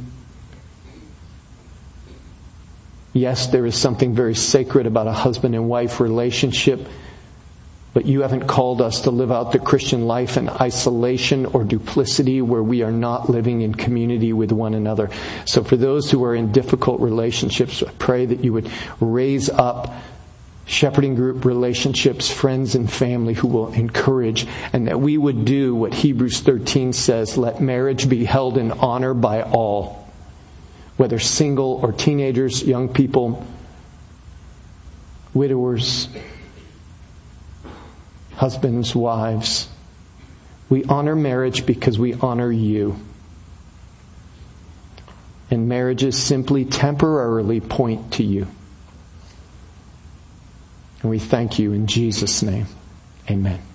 Yes, there is something very sacred about a husband and wife relationship, but you haven't called us to live out the Christian life in isolation or duplicity where we are not living in community with one another. So for those who are in difficult relationships, I pray that you would raise up shepherding group relationships, friends and family who will encourage, and that we would do what Hebrews 13 says, let marriage be held in honor by all, whether single or teenagers, young people, widowers, husbands, wives. We honor marriage because we honor you. And marriages simply temporarily point to you. And we thank you in Jesus' name. Amen.